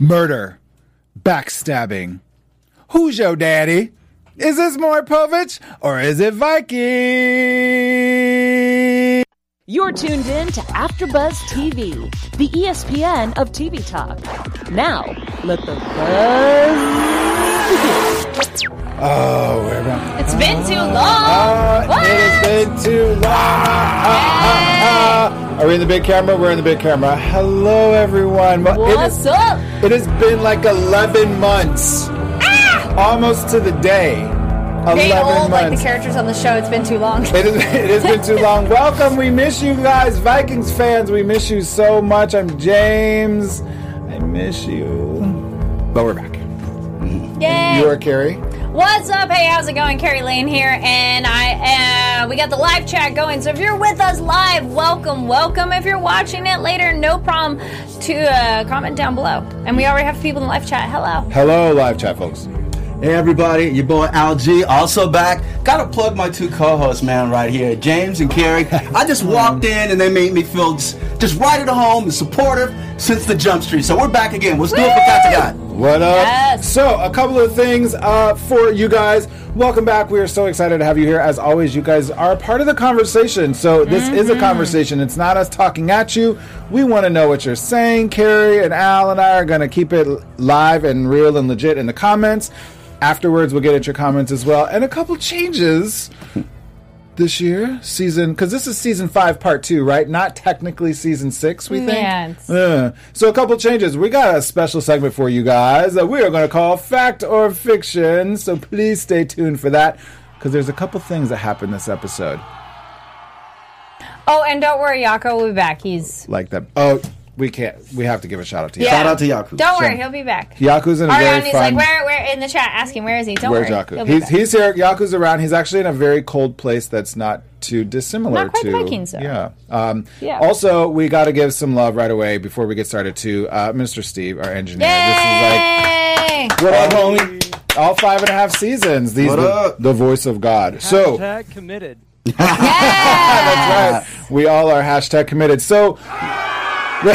murder, backstabbing. Who's your daddy? Is this Maury Povich or is it Viking? You're tuned in to AfterBuzz TV, the ESPN of TV talk. Now, let the buzz begin. Oh, we're back. It's been too long. It has been too long. Are we in the big camera? We're in the big camera. Hello, everyone. What's up? It has been like 11 months. Almost to the day. 11 They old months. like the characters on the show. It's been too long. It has been too long. Welcome. We miss you guys. Vikings fans, we miss you so much. I'm James. I miss you. But we're back. Yay. You are Carrie. What's up? Hey, how's it going? Carrie Lane here, and we got the live chat going. So if you're with us live, welcome. If you're watching it later, no problem to comment down below. And we already have people in the live chat. Hello, live chat folks. Hey everybody, your boy Al G, also back. Gotta plug my two co-hosts, man, right here, James and Carrie. I just walked in and they made me feel just right at home and supportive since the Jump Street. So we're back again. Let's do it for God. What up? Yes. So, a couple of things for you guys. Welcome back. We are so excited to have you here. As always, you guys are part of the conversation. So, this is a conversation. It's not us talking at you. We want to know what you're saying. Carrie and Al and I are going to keep it live and real and legit in the comments. Afterwards, we'll get at your comments as well. And a couple changes this year. Because this is season 5, part 2, right? Not technically season 6, we think. Yeah, So a couple changes. We got a special segment for you guys that we are going to call Fact or Fiction. So please stay tuned for that. Because there's a couple things that happened this episode. Oh, and don't worry, Yako will be back. He's Like that. Oh, we can't. We have to give a shout out to Yaku. Shout out to Yaku. Don't worry, he'll be back. Yaku's in a very Ariana's fun... like, where in the chat? Ask him, where is he? Don't Where's worry. Yaku? He'll be back. He's here. Yaku's around. He's actually in a very cold place that's not too dissimilar Not quite to Vikings, though. Yeah. Yeah. Also, we got to give some love right away before we get started to Mr. Steve, our engineer. Yay! This is like what up, homie? All 5.5 seasons. These What up? the voice of God. So Hashtag committed. Yeah! that's right. We all are hashtag committed. So there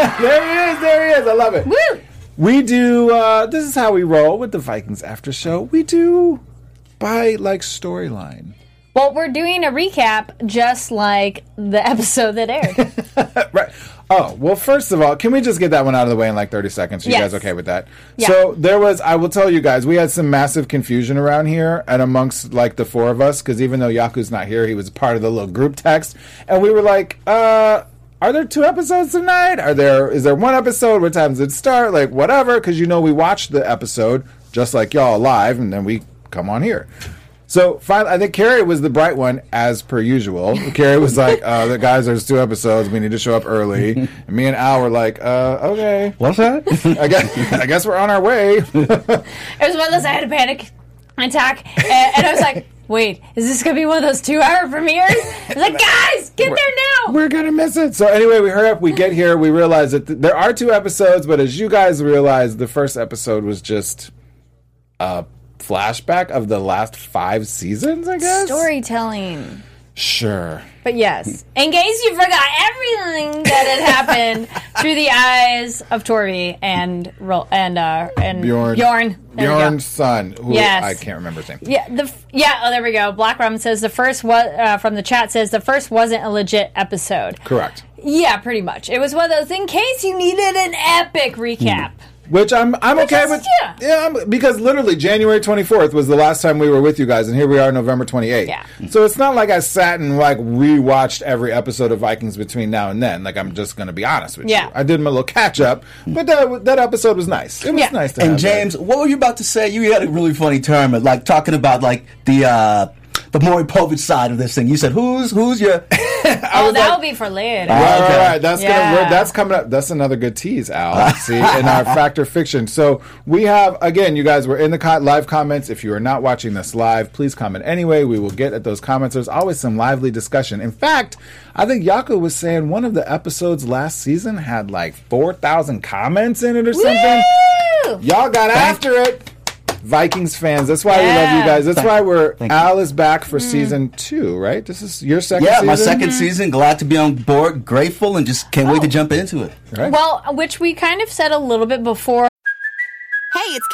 he is. I love it. Woo! We do. This is how we roll with the Vikings After Show. We do by like storyline. Well, we're doing a recap just like the episode that aired. Right. Oh, well, first of all, can we just get that one out of the way in like 30 seconds? Are you Yes. guys okay with that? Yeah. So there was, I will tell you guys, we had some massive confusion around here and amongst like the 4 of us, because even though Yaku's not here, he was part of the little group text. And we were like, are there 2 episodes tonight? Is there 1 episode? What time does it start? Like, whatever, because we watched the episode just like y'all live, and then we come on here. So finally, I think Carrie was the bright one, as per usual. Carrie was like, the guys, there's 2 episodes. We need to show up early. And me and Al were like, okay. What's that? I guess we're on our way. It was one of those, I had a panic attack, and I was like, wait, is this going to be one of those 2-hour premieres? I was like, guys, get there now! We're going to miss it. So anyway, we hurry up. We get here. We realize that there are 2 episodes, but as you guys realize, the first episode was just a flashback of the last 5 seasons, I guess? Storytelling. Sure. But yes, in case you forgot everything that had happened through the eyes of Torvi and Bjorn. There we go. Bjorn's son, who Yes. I can't remember his name. Yeah, oh, there we go. Black Rum says the first from the chat says the first wasn't a legit episode. Correct. Yeah, pretty much. It was one of those in case you needed an epic recap. Which I'm okay with. Because literally January 24th was the last time we were with you guys, and here we are November 28th. Yeah. So it's not like I sat and like rewatched every episode of Vikings between now and then. Like, I'm just going to be honest with you. I did my little catch up, but that episode was nice. It was nice to have And James, that. what were you about to say? You had a really funny term, like talking about like the Maury Povich side of this thing. You said, "Who's your?" That'll be for later. Right. That's coming up. That's another good tease, Al. See, in our Fact or Fiction. So we have, again, you guys were in the live comments. If you are not watching this live, please comment anyway. We will get at those comments. There's always some lively discussion. In fact, I think Yaku was saying one of the episodes last season had like 4,000 comments in it or something. Woo! Y'all got after it. Vikings fans. That's why we love you guys. That's why Al is back for season 2, right? This is your second season? Yeah, my second season. Glad to be on board. Grateful and just can't wait to jump into it. Right. Well, which we kind of said a little bit before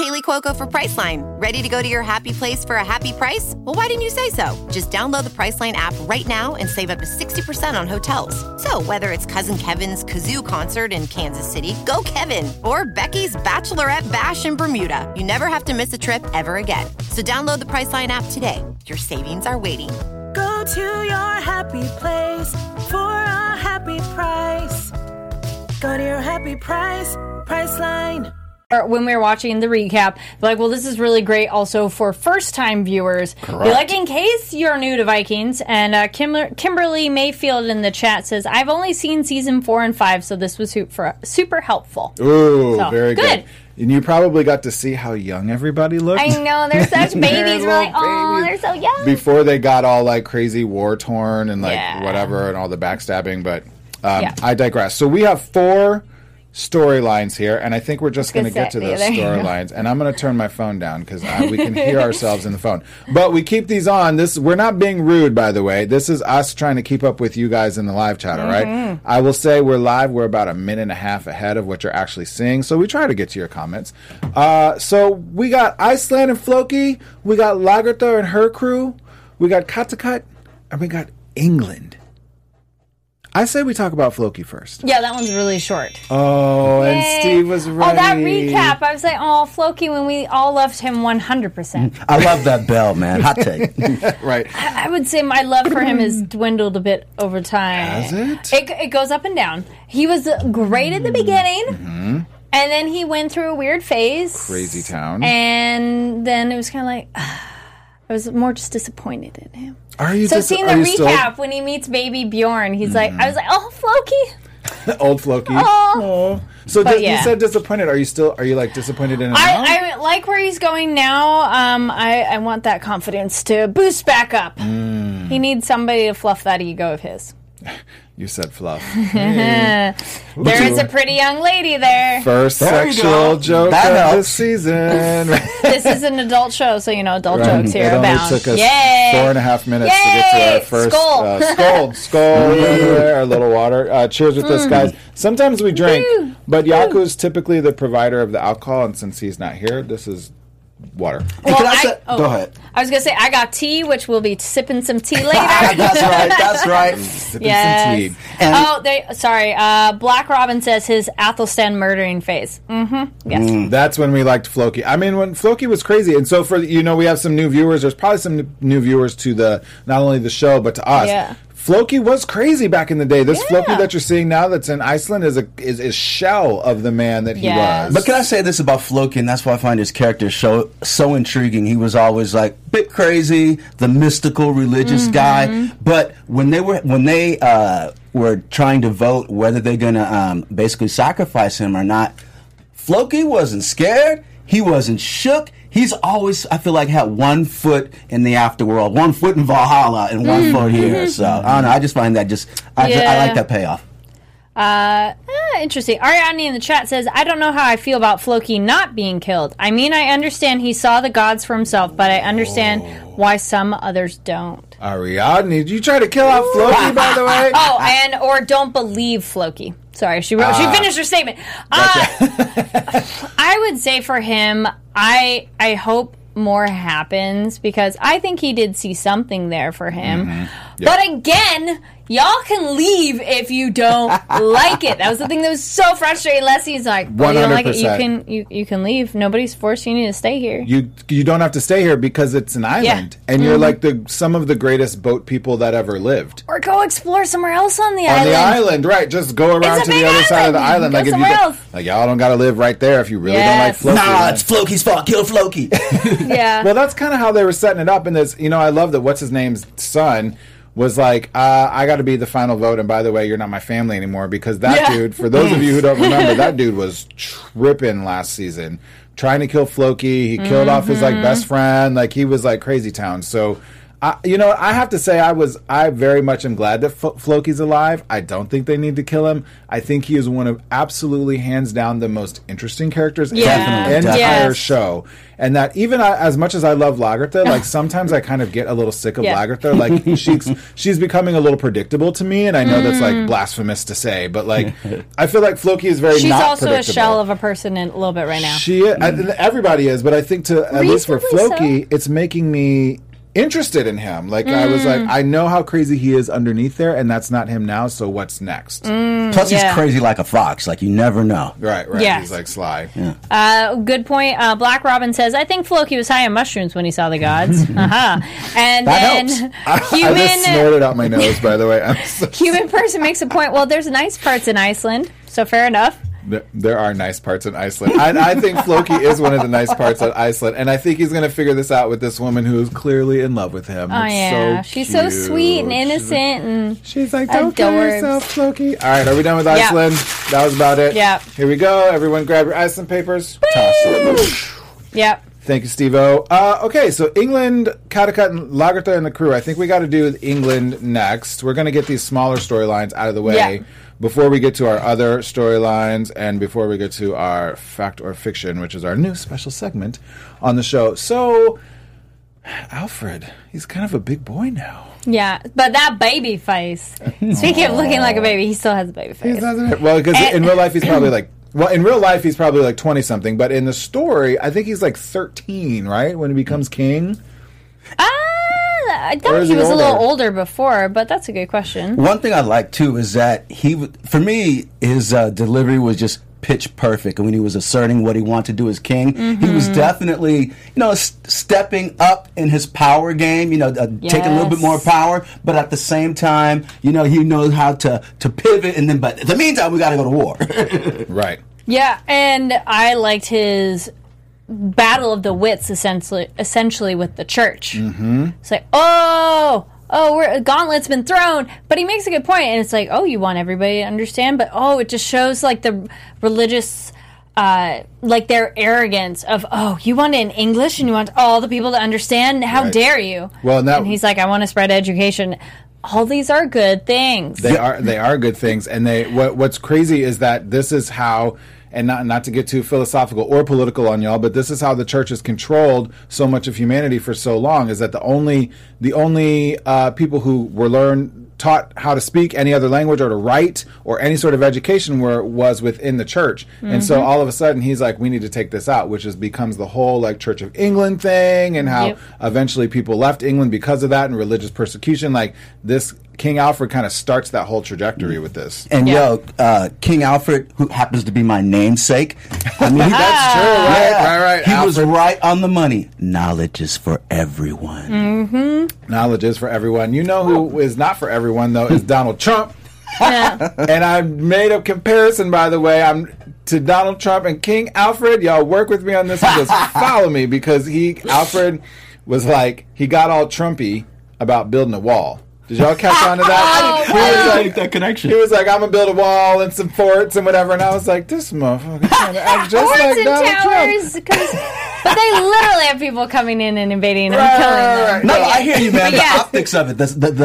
Kaylee Cuoco for Priceline. Ready to go to your happy place for a happy price? Well, why didn't you say so? Just download the Priceline app right now and save up to 60% on hotels. So whether it's Cousin Kevin's Kazoo Concert in Kansas City, go Kevin, or Becky's Bachelorette Bash in Bermuda, you never have to miss a trip ever again. So download the Priceline app today. Your savings are waiting. Go to your happy place for a happy price. Go to your happy price, Priceline. When we were watching the recap, like, well, this is really great also for first-time viewers. Like, in case you're new to Vikings, and Kimberly Mayfield in the chat says, I've only seen season 4 and 5, so this was super helpful. Ooh, so, very good. And you probably got to see how young everybody looked. I know, they're such babies. We're like, oh, they're so young. Before they got all, like, crazy war-torn and, like, whatever, and all the backstabbing, but I digress. So we have 4 storylines here, and I think we're just going to get to those storylines. And I'm going to turn my phone down because we can hear ourselves in the phone. But we keep these on. We're not being rude, by the way. This is us trying to keep up with you guys in the live chat, all right? I will say we're live. We're about a minute and a half ahead of what you're actually seeing, so we try to get to your comments. So we got Iceland and Floki. We got Lagertha and her crew. We got Kattegat, and we got England. I say we talk about Floki first. Yeah, that one's really short. Oh, Yay. And Steve was ready. Oh, that recap. I was like, oh, Floki, when we all loved him 100%. I love that bell, man. Hot take. Right. I would say my love for him has dwindled a bit over time. Has it? It goes up and down. He was great at the beginning, and then he went through a weird phase. Crazy town. And then it was kind of like, I was more just disappointed in him. Are you? So seeing the recap when he meets baby Bjorn, he's like, I was like, oh, Floki. Old Floki. Oh. So you said disappointed. Are you like disappointed in him? I like where he's going now. I want that confidence to boost back up. He needs somebody to fluff that ego of his. You said fluff. There is a pretty young lady there. First sexual joke of this season. This is an adult show, so adult jokes here abound. It only took us 4.5 minutes to get to our first skull. A little water. Cheers with us, guys. Sometimes we drink, but Yaku's typically the provider of the alcohol, and since he's not here, this is water. Well, go ahead. I was going to say, I got tea, which we'll be sipping some tea later. That's right. Sipping some tea. And Black Robin says his Athelstan murdering phase. Yes. That's when we liked Floki. I mean, when Floki was crazy. And so we have some new viewers. There's probably some new viewers to not only the show, but to us. Yeah. Floki was crazy back in the day. This Floki that you're seeing now that's in Iceland is a shell of the man that he was. But can I say this about Floki, and that's why I find his character so intriguing. He was always like a bit crazy, the mystical religious guy. But when they were trying to vote whether they're going to basically sacrifice him or not, Floki wasn't scared. He wasn't shook. He's always, I feel like, had 1 foot in the afterworld, 1 foot in Valhalla, and 1 foot here. So, I don't know. I just find that I like that payoff. Interesting. Ariadne in the chat says, I don't know how I feel about Floki not being killed. I mean, I understand he saw the gods for himself, but I understand why some others don't. Ariadne, did you try to kill off Floki, by the way? Or don't believe Floki. Sorry, she finished her statement. I would say for him, I hope more happens because I think he did see something there for him. Yep. But again, y'all can leave if you don't like it. That was the thing that was so frustrating. Leslie's like, well, you don't like it, you can leave. Nobody's forcing you to stay here. You don't have to stay here because it's an island. Yeah. And you're like some of the greatest boat people that ever lived. Or go explore somewhere else on the island. On the island, right. Just go around to the other side of the island. Go somewhere else. Like, y'all don't got to live right there if you really don't like Floki. Nah, it's Floki's fault. Kill Floki. Yeah. Well, that's kind of how they were setting it up in this. I love that what's-his-name's son was like, I got to be the final vote, and by the way, you're not my family anymore, because that dude, for those of you who don't remember, that dude was tripping last season, trying to kill Floki. He killed off his best friend. Like, he was like crazy town. So I have to say I very much am glad that Floki's alive. I don't think they need to kill him. I think he is one of absolutely hands down the most interesting characters in the entire show. And that even as much as I love Lagertha, like sometimes I kind of get a little sick of Lagertha. Like she's becoming a little predictable to me, and I know that's like blasphemous to say, but like I feel like Floki is very. She's not also predictable. a shell of a person a little bit right now. Everybody is, but I think at least for Floki, it's making me interested in him. Like I was like, I know how crazy he is underneath there, and that's not him now. So what's next? Plus, he's crazy like a fox. Like you never know. Right. Yes. He's like sly. Yeah. Good point. Black Robin says, I think Floki was high on mushrooms when he saw the gods. And that then helps. I just snorted out my nose. By the way, human person makes a point. Well, there's nice parts in Iceland, so fair enough. There are nice parts in Iceland. I think Floki is one of the nice parts of Iceland, and I think he's going to figure this out with this woman who is clearly in love with him. Oh, it's she's so sweet and innocent, and she's like, "Don't kill yourself, Floki." All right, are we done with Iceland? That was about it. Yeah. Here we go. Everyone, grab your Iceland papers. Toss it. Yep. Thank you, Steve-O. Okay, so England, Catacut, and Lagertha and the crew. I think we got to do England next. We're going to get these smaller storylines out of the way before we get to our other storylines and before we get to our Fact or Fiction, which is our new special segment on the show. So, Alfred, he's kind of a big boy now. Yeah, but that baby face. Speaking of looking like a baby, he still has a baby face. Well, because in real life, he's probably like... Well, in real life, he's probably like 20-something, but in the story, I think he's like 13, right? When he becomes king? I thought he was a little older before, but that's a good question. One thing I like, too, is that for me, his delivery was just pitch perfect. And when he was asserting what he wanted to do as king, he was definitely, stepping up in his power game, taking a little bit more power, but at the same time, he knows how to pivot, and then, but in the meantime, we got to go to war. Right. Yeah, and I liked his battle of the wits, essentially with the church. Mm-hmm. It's like, gauntlet's been thrown, but he makes a good point, and it's like, you want everybody to understand, but it just shows like the religious, like their arrogance of, you want it in English and you want all the people to understand? How dare you? Well, and he's like, I want to spread education. All these are good things. They are good things, and what's crazy is that this is how. And not to get too philosophical or political on y'all, but this is how the church has controlled so much of humanity for so long. Is that the only people who were taught how to speak any other language or to write or any sort of education was within the church. And so all of a sudden he's like, we need to take this out, which becomes the whole like Church of England thing, and how eventually people left England because of that and religious persecution. Like this King Alfred kind of starts that whole trajectory with this. And King Alfred, who happens to be my namesake, I mean, that's true, right? He was right on the money. Knowledge is for everyone. Mm-hmm. Knowledge is for everyone. You know who is not for everyone, though, is Donald Trump. And I made a comparison, by the way, to Donald Trump and King Alfred. Y'all work with me on this and just follow me, because Alfred was like, he got all Trumpy about building a wall. Did y'all catch on to that? He was like that connection. He was like, I'm gonna build a wall and some forts and whatever, and I was like, this motherfucker trying to act just like Donald Trump. But they literally have people coming in and invading and killing them. No, I hear you, man. The optics of it,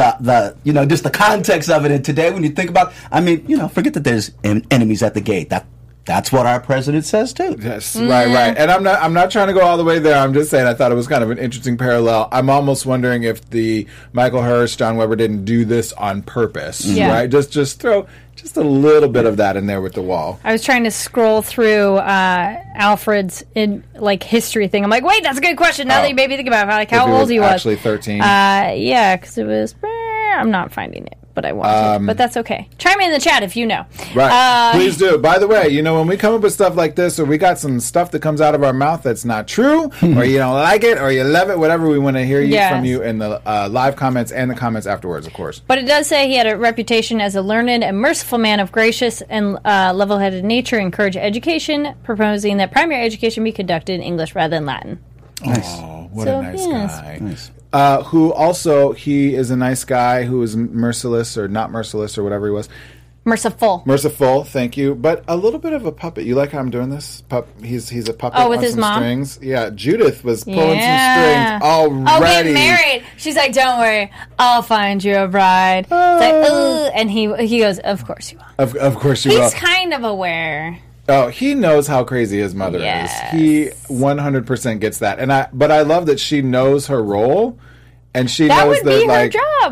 the just the context of it. And today, when you think about, forget that there's enemies at the gate. That's what our president says too. Yes, right. And I'm not trying to go all the way there. I'm just saying I thought it was kind of an interesting parallel. I'm almost wondering if the Michael Hirst, John Weber didn't do this on purpose, right? Just throw just a little bit of that in there with the wall. I was trying to scroll through Alfred's history thing. I'm like, wait, that's a good question. Now that you made me think about it, how old he was. Actually 13. Yeah, because it was. I'm not finding it, but I want to. But that's okay. Chime in the chat if you know. Right. Please do. By the way, when we come up with stuff like this, or we got some stuff that comes out of our mouth that's not true, or you don't like it, or you love it, whatever, we want to hear from you in the live comments and the comments afterwards, of course. But it does say he had a reputation as a learned and merciful man of gracious and level-headed nature, encourage education, proposing that primary education be conducted in English rather than Latin. Nice. Oh, what a nice guy. Nice. Who also, he is a nice guy who is merciless or not merciless or whatever he was. Merciful, thank you. But a little bit of a puppet. You like how I'm doing this? He's a puppet with on his some mom? strings. Yeah, Judith was pulling some strings already. Oh, getting married. She's like, don't worry, I'll find you a bride. It's like, ooh. And he goes, of course you will. Of course you will. He's kind of aware. Oh, he knows how crazy his mother is. He 100% gets that. But I love that she knows her role. And she that knows would be that, her job.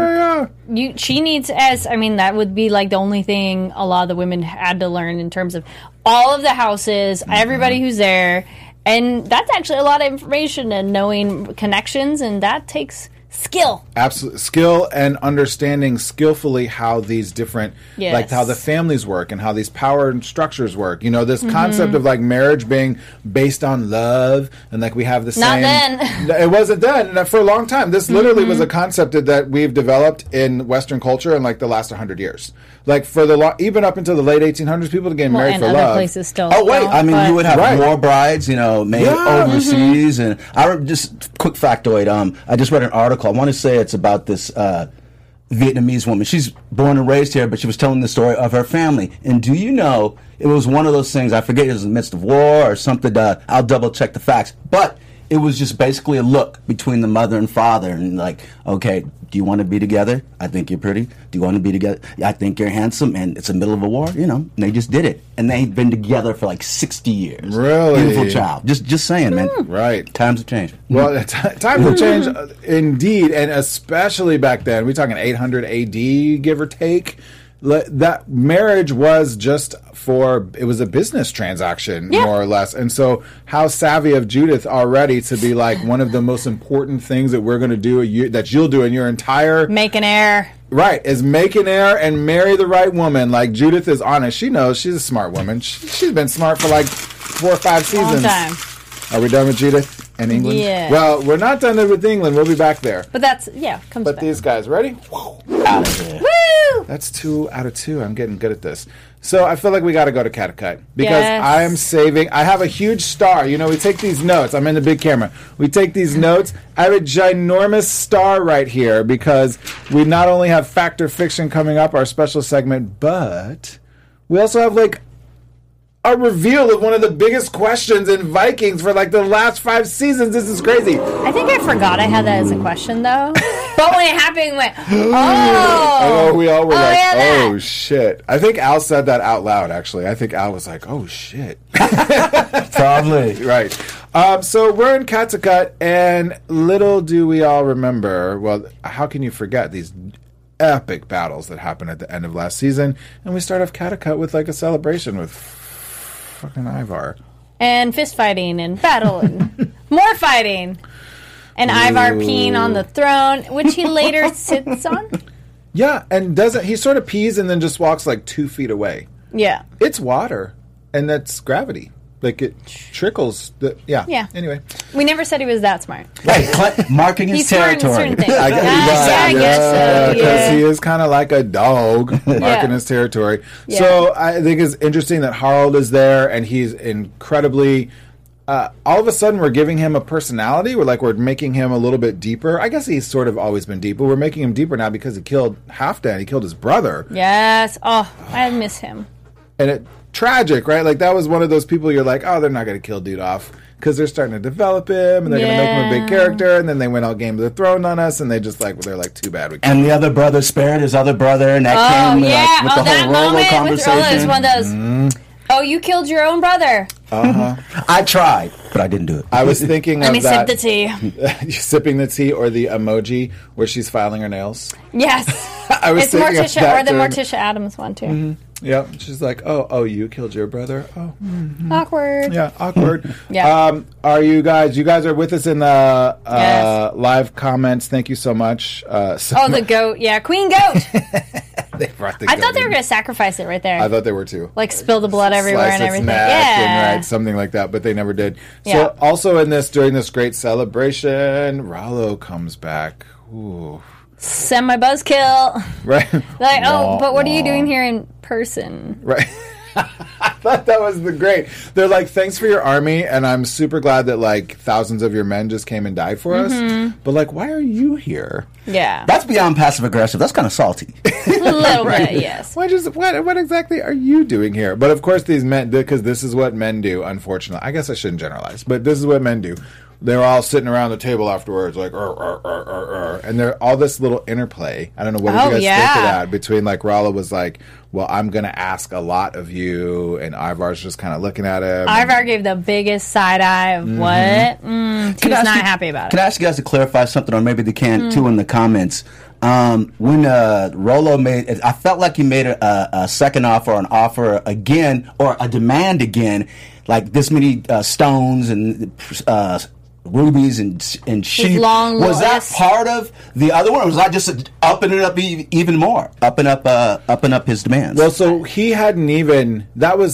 I mean, she needs that would be like the only thing a lot of the women had to learn in terms of all of the houses, everybody who's there, and that's actually a lot of information and knowing connections, and that takes skill. Absolutely. Skill and understanding skillfully how these different, like how the families work and how these power and structures work. You know, this concept of like marriage being based on love and like we have the same. Not then. It wasn't then. For a long time. This literally was a concept that we've developed in Western culture in like the last 100 years. Like for even up until the late 1800s, people were getting married and for other love. places still. Oh wait, I mean, you would have more brides, made overseas, and just quick factoid. I just read an article. I want to say it's about this Vietnamese woman. She's born and raised here, but she was telling the story of her family. And do you know, it was one of those things. I forget it was in the midst of war or something. I'll double check the facts, but it was just basically a look between the mother and father, and like, okay, do you want to be together? I think you're pretty. Do you want to be together? I think you're handsome. And it's the middle of a war, and they just did it. And they've been together for like 60 years. Really? Beautiful child. Just saying, man. Right. Times have changed. Well, times have changed indeed, and especially back then. We're talking 800 AD, give or take. That marriage was just it was a business transaction, more or less. And so how savvy of Judith already to be like, one of the most important things that we're going to do, that you'll do in your entire... Make an heir. Right, is make an heir and marry the right woman. Like, Judith is honest. She knows. She's a smart woman. She's been smart for like 4 or 5 seasons. Long time. Are we done with Judith and England? Yeah. Well, we're not done with England. We'll be back there. But comes But back. these guys, ready? Out of here. Woo! That's 2 out of 2. I'm getting good at this. So I feel like we got to go to Catacut because Yes. I am saving. I have a huge star. You know, we take these notes. I'm in the big camera. We take these notes. I have a ginormous star right here because we not only have Fact or Fiction coming up, our special segment, but we also have like a reveal of one of the biggest questions in Vikings for like the last 5 seasons. This is crazy. I think I forgot I had that as a question, though. But when it happened, went, oh. We all were like, yeah, that. oh, shit. I think Al said that out loud, actually. I think Al was like, oh, shit. Probably. Right. So we're in Catacut, and little do we all remember, well, how can you forget these epic battles that happened at the end of last season? And we start off Catacut with like a celebration with fucking Ivar. And fist fighting and battle and more fighting. And Ivar peeing on the throne, which he later sits on. Yeah, and he sort of pees and then just walks like 2 feet away. Yeah. It's water, and that's gravity. Like it trickles. Yeah. Anyway. We never said he was that smart. Right, marking his He's smart in territory. certain things. I guess so. Because Yeah. he is kind of like a dog marking his territory. Yeah. So I think it's interesting that Harald is there, and he's incredibly... all of a sudden, we're giving him a personality. We're making him a little bit deeper. I guess he's sort of always been deep, but we're making him deeper now because he killed Halfdan. He killed his brother. Yes. Oh, I miss him. And tragic, right? Like, that was one of those people you're like, oh, they're not going to kill dude off because they're starting to develop him, and they're going to make him a big character, and then they went all Game of the Throne on us, and they're like, too bad. And the other brother spared his other brother, and that came with the that whole Rolo moment conversation. with Rolo is one of those, oh, you killed your own brother. I tried, but I didn't do it. I was thinking Let of me that. sip the tea. Sipping the tea, or the emoji where she's filing her nails. Yes. I was It's thinking of Morticia, that or the during- Morticia Adams one, too. Yep. She's like, oh, you killed your brother? Oh, Awkward. yeah, awkward. Yeah. Are you guys are with us in the Yes. live comments. Thank you so much. The goat. Yeah, Queen Goat. They brought the I goat thought they were in. going to sacrifice it right there. I thought they were too. Like spill the blood everywhere Slice and its everything. neck Yeah. and, right, something like that, but they never did. Yeah. So also during this great celebration, Rallo comes back. Ooh. Send my buzzkill. Right. Like, but what are you doing here in person? Right. I thought that was great. They're like, thanks for your army, and I'm super glad that like thousands of your men just came and died for us. But like, why are you here? Yeah. That's beyond passive aggressive. That's kind of salty. A little bit, yes. What exactly are you doing here? But of course, these men, because this is what men do, unfortunately. I guess I shouldn't generalize, but this is what men do. They're all sitting around the table afterwards, like, and they're all this little interplay. I don't know, what did you guys think of that? Between, like, Rollo was like, well, I'm going to ask a lot of you, and Ivar's just kind of looking at him. Ivar gave the biggest side eye of what? He was not happy about it. Can I ask you guys to clarify something, or maybe they can, too, in the comments? When Rollo made, I felt like he made a second offer, or an offer again, or a demand again, like this many stones and rubies and sheep. Was that part of the other one, or was that just upping it up even more, upping up his demands? Well, so he hadn't even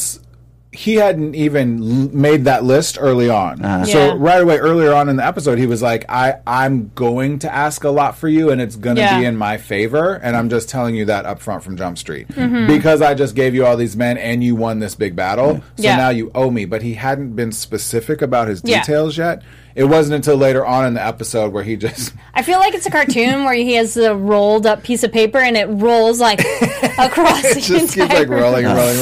made that list early on. So right away, earlier on in the episode, he was like, I'm going to ask a lot for you, and it's going to be in my favor, and I'm just telling you that up front from Jump Street. Because I just gave you all these men, and you won this big battle, so now you owe me. But he hadn't been specific about his details yet. It wasn't until later on in the episode where he just... I feel like it's a cartoon where he has a rolled up piece of paper and it rolls like across the entire... It just keeps like rolling.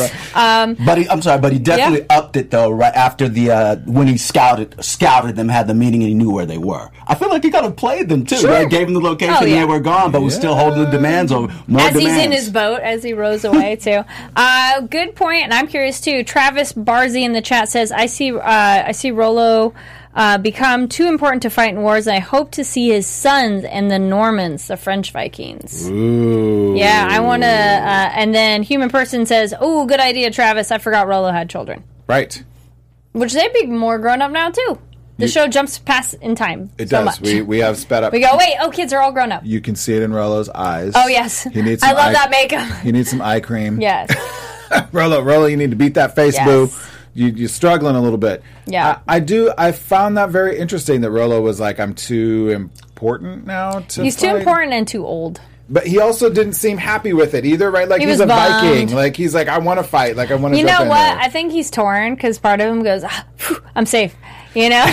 But he definitely upped it though right after the when he scouted them, had the meeting, and he knew where they were. I feel like he kind of played them too. Right? Gave them the location and they were gone, but was still holding the demands over more as demands. He's in his boat as he rows away too. Good point, and I'm curious too. Travis Barzy in the chat says, I see Rollo become too important to fight in wars, and I hope to see his sons and the Normans, the French Vikings. Ooh. Yeah, I want to... and then Human Person says, oh, good idea, Travis. I forgot Rollo had children. Right. Which they'd be more grown up now, too. The show jumps past in time. It so does. Much. We have sped up. We go, wait, kids are all grown up. You can see it in Rollo's eyes. Oh, yes. He needs some I love that makeup. He needs some eye cream. Yes. Rollo, you need to beat that face, boo. You're struggling a little bit. Yeah. I found that very interesting that Rollo was like, I'm too important now to He's fight. too important and too old. But he also didn't seem happy with it either, right? Like, he's a bummed. Viking. Like, he's like, I want to fight. Like, I want to jump in. You know what? There. I think he's torn because part of him goes, I'm safe. You know?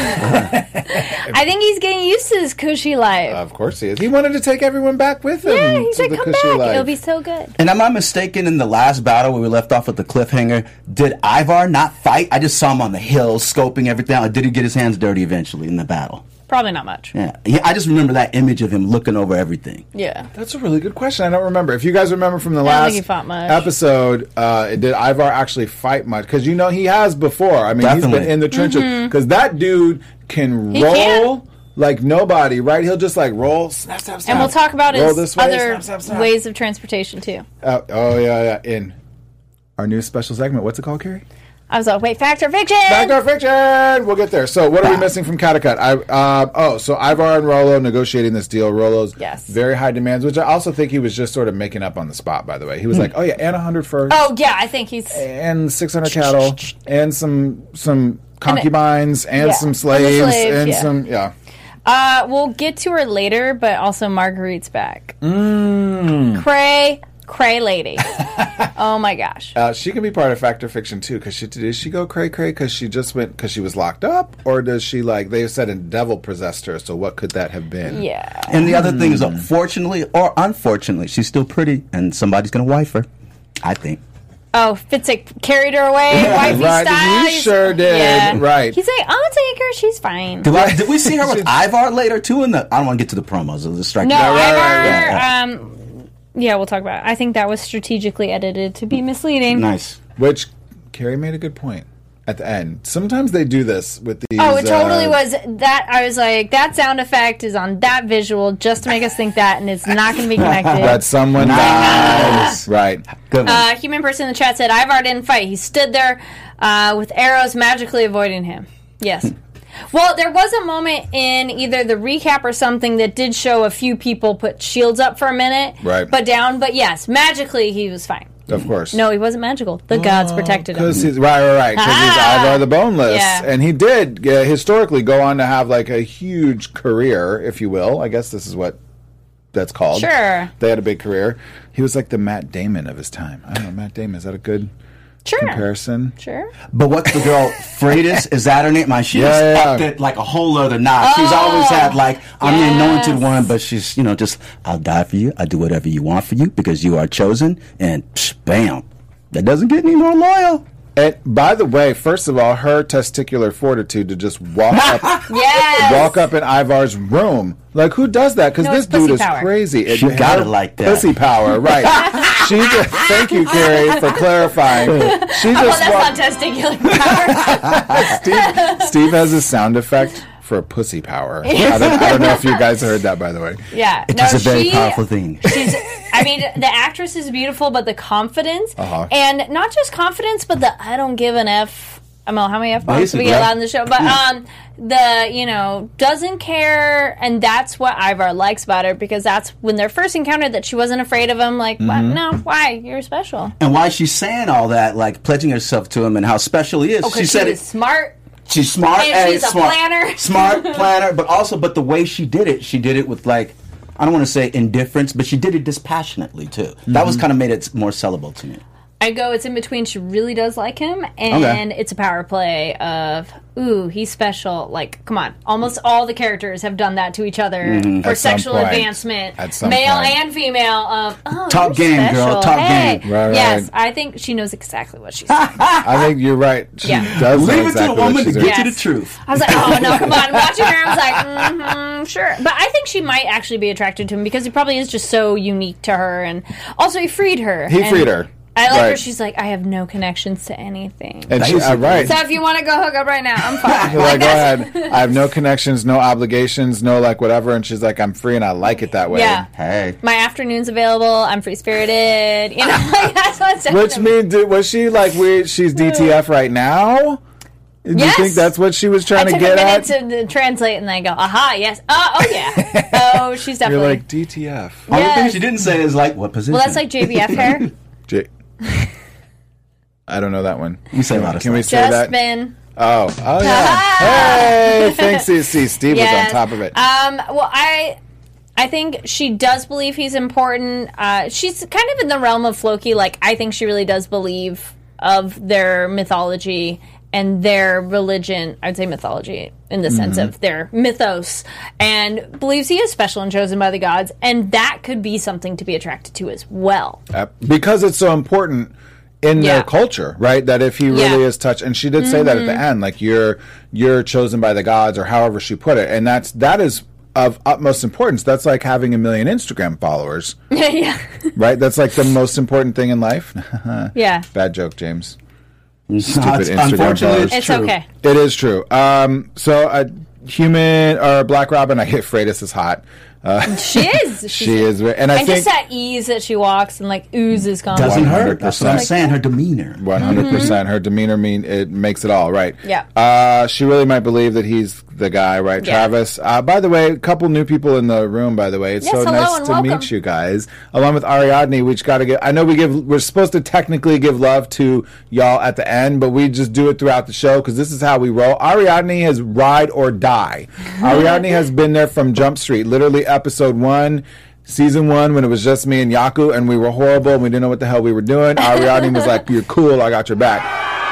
I think he's getting used to his cushy life. Of course he is. He wanted to take everyone back with him. Yeah, he's like, come back. Life. It'll be so good. And am I mistaken, in the last battle where we left off with the cliffhanger, did Ivar not fight? I just saw him on the hill scoping everything out. Or did he get his hands dirty eventually in the battle? Probably not much. Yeah, I just remember that image of him looking over everything. Yeah. That's a really good question. I don't remember. If you guys remember from the I don't last think he fought much. episode, did Ivar actually fight much? Because you know he has before. I mean, Definitely. he's been in the trenches. Because that dude can He roll can. like nobody, right? He'll just like roll, snap, snap, snap. And we'll talk about roll his this way, other snap, snap, snap. ways of transportation, too. Oh, yeah. In our new special segment. What's it called, Carrie? I was like, wait, fact or fiction? Fact or fiction! We'll get there. So, what are we missing from Catacut? So Ivar and Rollo negotiating this deal. Rollo's very high demands, which I also think he was just sort of making up on the spot, by the way. He was like, oh, yeah, and 100 furs. Oh, yeah, I think he's... And 600 cattle, and some concubines, and some slaves, and some... Yeah. We'll get to her later, but also Marguerite's back. Cray lady. Oh my gosh. She can be part of Fact or Fiction too, because did she go cray because she just went because she was locked up, or does she they said a devil possessed her? So what could that have been? Yeah. And the other thing is, fortunately or unfortunately, she's still pretty, and somebody's gonna wife her. I think. Oh, Fitzik carried her away, wifey right, style. he sure did. Yeah. Right. He's like, I'll take her. She's fine. Did we see her with Ivar later too? I don't want to get to the promos. It'll distract No, me. Ivar. Yeah, we'll talk about it. I think that was strategically edited to be misleading. Nice. Which Carrie made a good point at the end. Sometimes they do this with these. Oh, it totally was that. I was like, that sound effect is on that visual just to make us think that, and it's not going to be connected. That someone dies. Right. Good one. Human person in the chat said Ivar didn't fight. He stood there with arrows magically avoiding him. Yes. Well, there was a moment in either the recap or something that did show a few people put shields up for a minute, but down. But yes, magically he was fine. Of course. No, he wasn't magical. The gods protected him. Because he's right. Because he's Ivar the Boneless, and he did historically go on to have like a huge career, if you will. I guess this is what that's called. Sure. They had a big career. He was like the Matt Damon of his time. I don't know, Matt Damon, is that a good comparison. Sure. But what's the girl, Freitas? Is that her name? She Yeah, just yeah. upped it like a whole other notch. She's always had like, I'm the yes. anointed one, but she's, just, I'll die for you. I'll do whatever you want for you because you are chosen. And bam. That doesn't get any more loyal. And by the way, first of all, her testicular fortitude to just walk up in Ivar's room. Like, who does that? Because No, this it's pussy dude is power. crazy. She got it like that. Pussy power, right. Thank you, Carrie, for clarifying. She Well, just that's not testicular power. Steve has a sound effect for pussy power. I don't know if you guys heard that, by the way. Yeah. It is a very powerful thing. The actress is beautiful, but the confidence, Uh-huh. and not just confidence, but the I don't give an F. I don't know how many F-bombs we Basically. get allowed in the show, but doesn't care, and that's what Ivar likes about her, because that's when they're first encountered that she wasn't afraid of him. Like, what? No, why? You're special. And why she's saying all that, like pledging herself to him and how special he is. She said it's smart. She's smart. And she's a smart, planner. Smart planner, but the way she did it with like, I don't want to say indifference, but she did it dispassionately too. That was kind of made it more sellable to me. I go, it's in between. She really does like him, and it's a power play of, ooh, he's special. Like, come on. Almost all the characters have done that to each other for At some sexual point. advancement. At some male point. and female. Of, oh, Top you're game, special. girl. Top Hey. game. Right, Yes, right. I think she knows exactly what she's saying. I think you're right. She Yeah. does know Leave it exactly to the what woman to she's get doing. to the Yes. truth. I was like, oh, no, come on. Watching her, I was like, sure. But I think she might actually be attracted to him because he probably is just so unique to her. And also, he freed her. He And freed her. I like her. Right. She's like, I have no connections to anything. And she, right. So if you want to go hook up right now, I'm fine. You're like, go ahead. I have no connections, no obligations, no like whatever. And she's like, I'm free and I like it that way. Yeah. Hey. My afternoon's available. I'm free spirited. You know, like that's what's Which means, was she like weird? She's DTF right now? Do Yes. you think that's what she was I trying to took get a at? minute to translate, and I go, aha, yes. Oh yeah. Oh, she's You're definitely. like, DTF. Only thing Yes. she didn't say is like, what position? Well, that's like JVF hair. J- I don't know that one. You say a lot of Can we stuff. say Just that? been. Oh yeah. Hey, thanks. See, Steve was on top of it. Well, I think she does believe he's important. She's kind of in the realm of Floki. Like, I think she really does believe of their mythology and their religion. I'd say mythology in the sense of their mythos, and believes he is special and chosen by the gods, and that could be something to be attracted to as well. Because it's so important in Yeah. their culture, right? That if he really Yeah. is touched, and she did say that at the end, like you're chosen by the gods, or however she put it, and that is of utmost importance. That's like having 1 million Instagram followers, Yeah. right? That's like the most important thing in life. Yeah. Bad joke, James. Stupid Instagram Unfortunately, followers. It's true. okay. It is true. So a human or Black Robin, I hit Freitas is hot. She is. She is, and I And think just that ease that she walks and like oozes confidence. Doesn't hurt. That's what I'm 100%. saying. Her demeanor. 100%. Her demeanor it makes it all right. Yeah. She really might believe that he's the guy, right, Yeah. Travis? By the way, a couple new people in the room. By the way, it's Yes, so hello nice and to welcome. meet you guys. Along with Ariadne, we just got to give. I know we're supposed to technically give love to y'all at the end, but we just do it throughout the show because this is how we roll. Ariadne has ride or die. Ariadne has been there from Jump Street, literally episode 1. Season 1, when it was just me and Yaku, and we were horrible, and we didn't know what the hell we were doing. Ariadne was like, "You're cool. I got your back."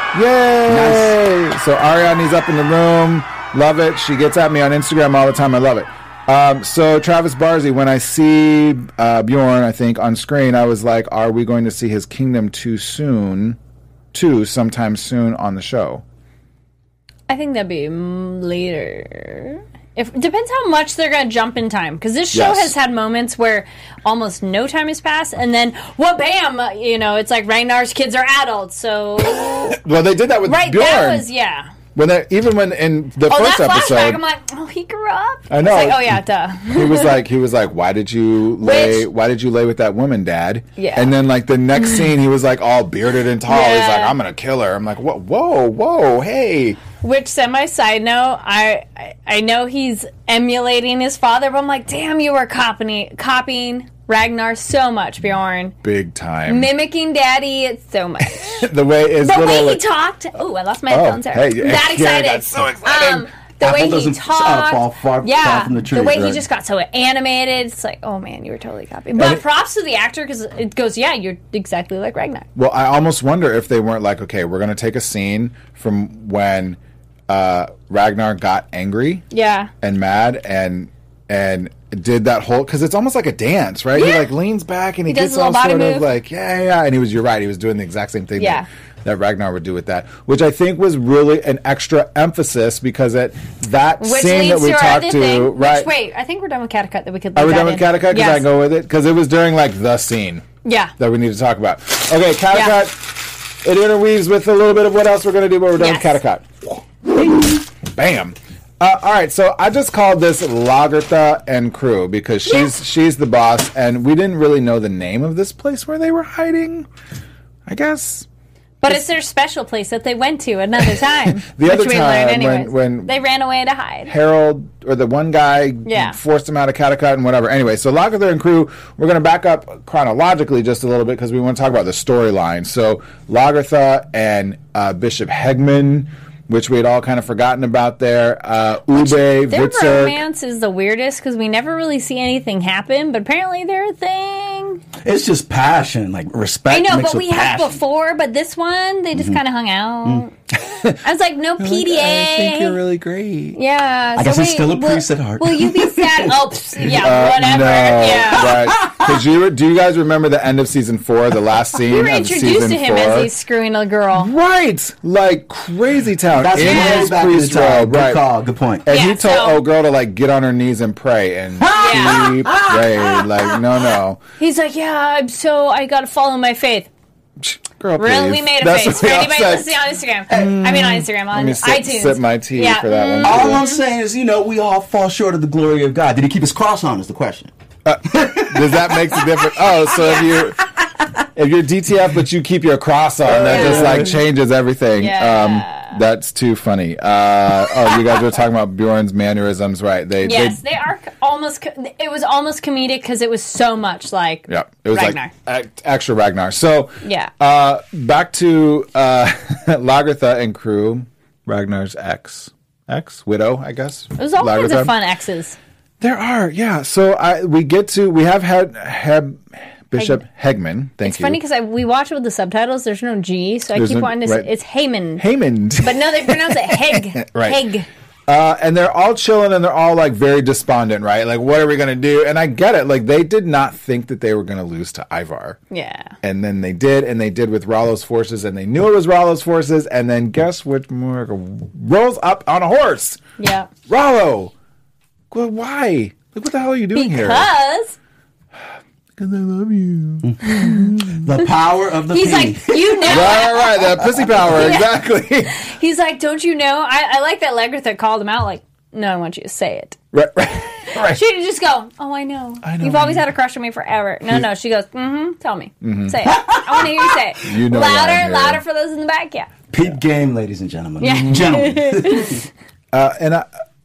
Yay! Nice. So Ariadne's up in the room. Love it. She gets at me on Instagram all the time. I love it. So Travis Barzy, when I see Bjorn, I think on screen, I was like, "Are we going to see his kingdom too soon? Sometime soon on the show?" I think that'd be later. Depends how much they're going to jump in time. Because this show Yes. has had moments where almost no time has passed, and then, well, bam, it's like Ragnar's kids are adults, so... Well, they did that with Right, Bjorn. that was, yeah. When in the Oh, first that flashback, episode, I'm like, oh, he grew up? I know. It's like, oh, yeah, duh. he was like, why did you lay with that woman, Dad? Yeah. And then like the next scene, he was like all bearded and tall. He's Yeah. like, I'm gonna kill her. I'm like, whoa, hey. Which, semi-side note, I know he's emulating his father, but I'm like, damn, you were copying Ragnar so much, Bjorn. Big time. Mimicking Daddy so much. the way The way he talked. Oh, I lost my headphones there. hey, That yeah, excited. that's so exciting. The way apple he doesn't talked, fall far from the tree. the way he right. just got so animated. It's like, oh man, you were totally copied. But props to the actor because it goes, yeah, you're exactly like Ragnar. Well, I almost wonder if they weren't like, okay, we're going to take a scene from when Ragnar got angry, and mad, and did that whole, because it's almost like a dance, right? He like leans back and he does gets a little all body sort of move. like, and you're right, he was doing the exact same thing. Yeah. That Ragnar would do with that, which I think was really an extra emphasis because that Which scene leads that we to our talked other to, thing. right? Which, wait, I think we're done with Cataccut that we could. Are we leave done that with in. Cataccut? Because Yes. I go with it because it was during like the scene. Yeah. That we need to talk about. Okay, Cataccut. It interweaves with a little bit of what else we're going to do, but we're done with Cataccut. Bam. All right, so I just called this Lagertha and crew because she's the boss, and we didn't really know the name of this place where they were hiding, I guess. But it's their special place that they went to another time. The other which we time learned anyways. when they ran away to hide. Harold, or the one guy, forced him out of Cataccut and whatever. Anyway, so Lagertha and crew, we're going to back up chronologically just a little bit because we want to talk about the storyline. So Lagertha and Bishop Hegman, which we had all kind of forgotten about there. Ube, Their Vitzer. romance is the weirdest because we never really see anything happen, but apparently they're a thing. It's just passion, like respect. I know, mixed but with we have passion. before, but this one, they just kind of hung out. I was like, no PDA. I think you're really great. Yeah. I guess he's still a priest at heart. Will you be sad? Whatever. No, Yeah. right. Because do you guys remember the end of season 4, the last scene We were of introduced season to him 4? as he's screwing a girl. Right, like crazy town. That's in way his back in the priest time. robe, Good right? call. Good point. And Yeah, he told so- old girl to like get on her knees and pray and keep praying. Like no, He's like, I got to follow my faith. girl, Really, please. we made a That's face what for we all anybody said. listening on Instagram. I mean, on Instagram, on Let me iTunes. sip my tea Yeah. for that one. All too. I'm saying is, we all fall short of the glory of God. Did he keep his cross on? Is the question. Does that make a difference? Oh, so if you're DTF but you keep your cross on, that just like changes everything. Yeah. That's too funny. You guys were talking about Bjorn's mannerisms, right? They are almost. It was almost comedic because it was so much like. Yeah, it was Ragnar. like extra Ragnar. So Yeah. Back to Lagertha and crew, Ragnar's ex widow, I guess. There's all kinds Lagertha. of fun exes. There are, yeah. So we have had Bishop Hegman. Thank It's you. funny because we watch it with the subtitles. There's no G, so I keep wanting to say it's Heyman. Heyman. But no, they pronounce it Heg. Right. Heg. And they're all chilling and they're all like very despondent, right? Like, what are we going to do? And I get it. Like, they did not think that they were going to lose to Ivar. Yeah. And then they did, and they did with Rollo's forces, and they knew it was Rollo's forces, and then guess which rolls up on a horse? Yeah. Rollo! Well, why? Like, what the hell are you doing here? Because Because I love you. The power of the he's P. like, you know. right, that pussy power, exactly. He's like, don't you know? I like that Lagertha called him out. Like, no, I want you to say it. right. She didn't just go, oh, I know. You've always had a crush on me forever. No. She goes, tell me. Say it. I want to hear you say it. You know why I'm here. Louder for those in the back. Yeah. Peep game, ladies and gentlemen. Yeah. Gentlemen. And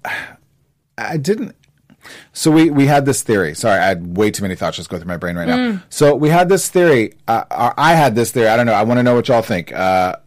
I didn't. So we had this theory. Sorry, I had way too many thoughts just go through my brain right now. So we had this theory. I had this theory. I don't know. I want to know what y'all think. I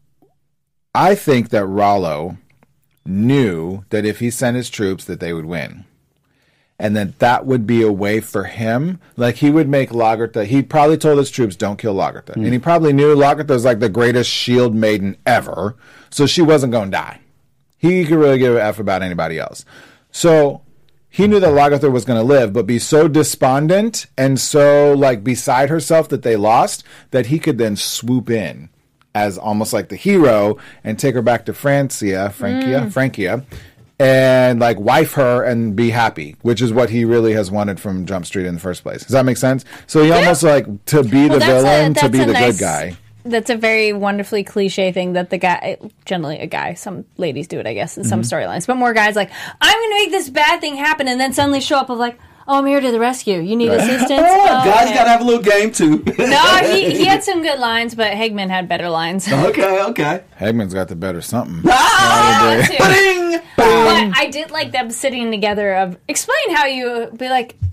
think that Rollo knew that if he sent his troops that they would win. And that would be a way for him. Like, he would make Lagertha. He probably told his troops, don't kill Lagertha. And he probably knew Lagertha was like the greatest shield maiden ever. So she wasn't going to die. He could really give a F about anybody else. So he knew that Lagertha was going to live, but be so despondent and so like beside herself that they lost that he could then swoop in as almost like the hero and take her back to Francia, and like wife her and be happy, which is what he really has wanted from Jump Street in the first place. Does that make sense? So he almost like to be the villain, to be the good guy. That's a very wonderfully cliche thing that the guy, generally a guy, some ladies do it, I guess, in some storylines, but more guys like, I'm going to make this bad thing happen, and then suddenly show up of like, oh, I'm here to the rescue. You need assistance? Guys okay. got to have a little game, too. No, he had some good lines, but Hegman had better lines. Okay. Hegman's got the better something. Yeah, too. Ba-ding! But I did like them sitting together of explain how you be like,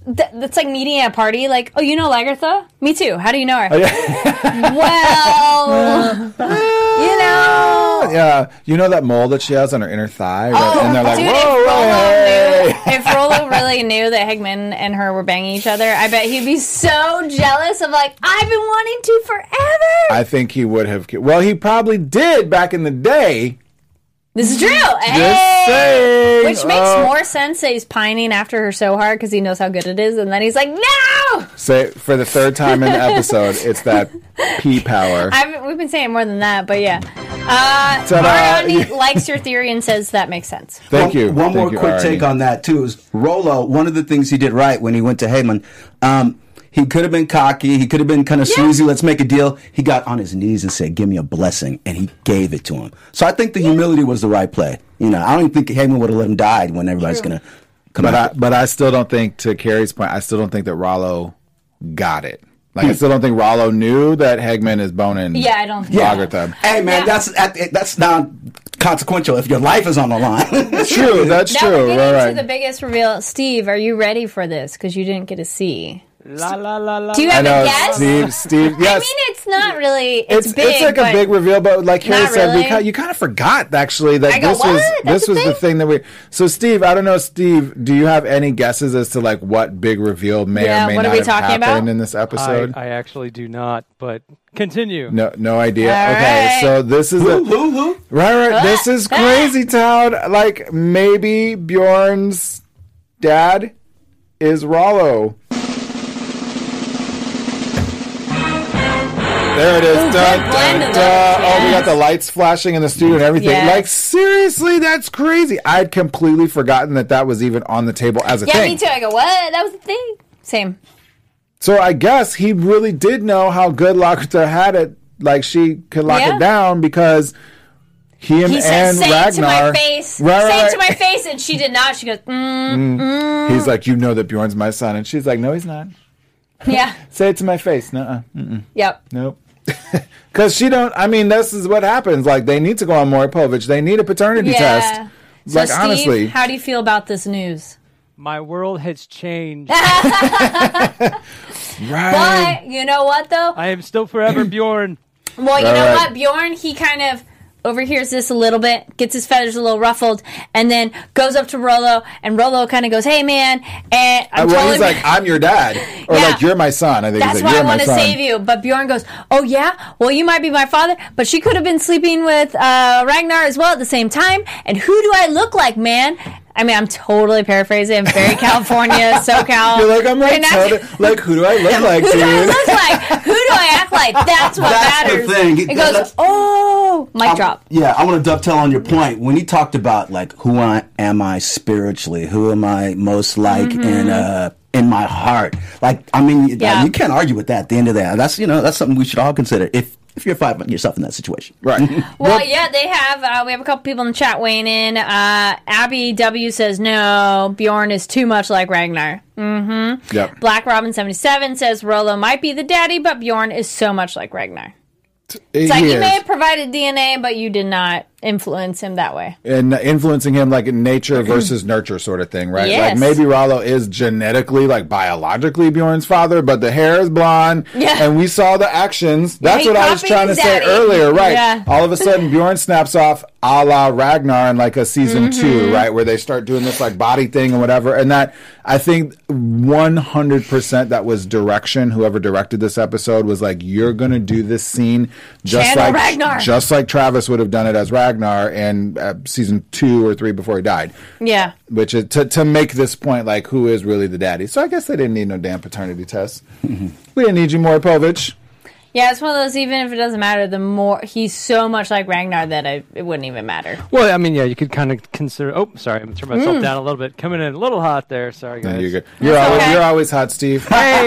that's like meeting at a party. Like, oh, you know Lagertha? Me too. How do you know her? Oh, yeah. Well, you know. Yeah, you know that mole that she has on her inner thigh, right? Oh, And they're like, dude, whoa, if Rollo really knew that Hegman and her were banging each other, I bet he'd be so jealous of like, I've been wanting to forever. I think he would have. Well, he probably did back in the day. This is true. Just saying. Which makes more sense that he's pining after her so hard because he knows how good it is, and then he's like, no! Say for the third time in the episode, it's that pee power. We've been saying more than that, but yeah. Ta-da. Ariane likes your theory and says that makes sense. Thank you. One more Thank you, quick Arnie. take on that, too, is Rollo, one of the things he did right when he went to Heyman, he could have been cocky. He could have been kind of sleazy. Let's make a deal. He got on his knees and said, give me a blessing. And he gave it to him. So I think the humility was the right play. You know, I don't even think Heyman would have let him die when everybody's going to come out. But I still don't think, to Carrie's point, I still don't think that Rollo got it. Like, I still don't think Rollo knew that Hegman is boning Yeah, I don't think Lagertha. Hey, man, that's not consequential if your life is on the line. True, that's Now true. we're getting Right. to the biggest reveal. Steve, are you ready for this? Because you didn't get to see. La la la la. Do you I have know, a guess? Steve, yes. I mean, it's not really. It's big. It's like but a big reveal, but like Carrie not said, really. you kind of forgot actually that I go, this what? was That's this a was the thing? thing that we. So Steve, I don't know, Steve, do you have any guesses as to like what big reveal may Yeah, or may what are not we have talking happened about? in this episode? I actually do not, but continue. No idea. All Okay, right. so this is Who? right. This is crazy town. Like maybe Bjorn's dad is Rollo. There it is. Dun, good blend dun, of dun. those, Oh, we yes. got the lights flashing in the studio and everything. Yes. Like, seriously, that's crazy. I'd completely forgotten that was even on the table as a Yeah, thing. me too. I go, what? That was the thing. Same. So I guess he really did know how good Lagertha had it. Like, she could lock Yeah. it down because he and He says, say Ragnar. it to my face. Right, Say right. it to my face. And she did not. She goes, He's like, you know that Bjorn's my son. And she's like, no, he's not. yeah. Say it to my face. Nuh-uh. Yep. Nope. Because she don't, I mean, this is what happens. Like, they need to go on Maury Povich. They need a paternity test. Yeah. So, Like, Steve, honestly. how do you feel about this news? My world has changed. Right. But, you know what, though? I am still forever Bjorn. Well, you know Right. what? Bjorn, he kind of overhears this a little bit, gets his feathers a little ruffled, and then goes up to Rollo, and Rollo kind of goes, hey, man, and I'm Well, totally... he's like, I'm your dad. Or Yeah. like, you're my son. I think That's he's like, why I you're my want to son. save you. But Bjorn goes, oh, yeah? Well, you might be my father, but she could have been sleeping with Ragnar as well at the same time. And who do I look like, man? I mean, I'm totally paraphrasing. Very California, SoCal. You're like, I'm like, And that's- like, who do I look like, Who do I dude? look like? Who do I act like? That's what That's the matters. thing. It goes, oh, mic drop. Yeah, I want to dovetail on your point. When he talked about, like, am I spiritually? Who am I most like in my heart? Like, I mean, Yeah. you can't argue with that at the end of that. That's, that's something we should all consider if you're finding yourself in that situation. Right. Well, yeah, they have. We have a couple people in the chat weighing in. Abby W says no. Bjorn is too much like Ragnar. Yep. Black Robin 77 says Rollo might be the daddy, but Bjorn is so much like Ragnar. It's like you may have provided DNA, but you did not influence him that way. And influencing him like in nature versus nurture sort of thing, right? Yes. Like maybe Rollo is genetically, like biologically Bjorn's father, but the hair is blonde. Yeah. And we saw the actions. That's he what I was copied trying to his say daddy. earlier, right? Yeah. All of a sudden Bjorn snaps off a la Ragnar in like a season 2, right? Where they start doing this like body thing and whatever. And that, I think 100% that was direction. Whoever directed this episode was like, you're going to do this scene just Channel like Ragnar. just like Travis would have done it as Ragnar in season 2 or 3 before he died. Yeah. Which is to make this point, like, who is really the daddy? So I guess they didn't need no damn paternity test. We didn't need you, Maury Povich. Yeah, it's one of those, even if it doesn't matter, the more he's so much like Ragnar that it wouldn't even matter. Well, I mean, yeah, you could kind of consider. Oh, sorry, I'm gonna turn myself down a little bit. Coming in a little hot there. Sorry, No, guys. you're good. okay. You're always hot, Steve.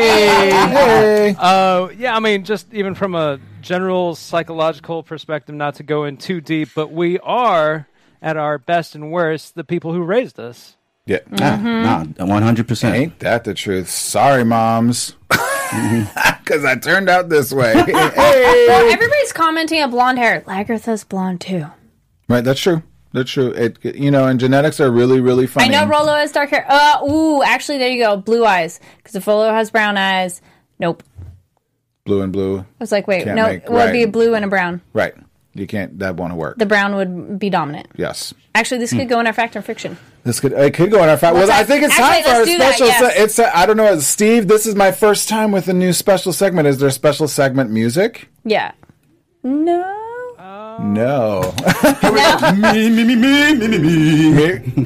Hey. Hey. Yeah, I mean, just even from a general psychological perspective, not to go in too deep, but we are at our best and worst the people who raised us. Yeah. No, 100%. Ain't that the truth? Sorry, moms. Because I turned out this way. Hey. Well, everybody's commenting on blonde hair. Lagertha's blonde too. Right, that's true. They're true. And genetics are really, really funny. I know Rolo has dark hair. Actually, there you go. Blue eyes. Because if Rolo has brown eyes, nope. Blue and blue. I was like, wait, Can't no, make- it would be a blue and a brown. Right. You can't. That won't work. The brown would be dominant. Yes. Actually, this could go in our fact or fiction. It could go in our fact. Well, I think it's time for our special. I don't know, Steve. This is my first time with a new special segment. Is there a special segment music? Yeah. No. No. Me.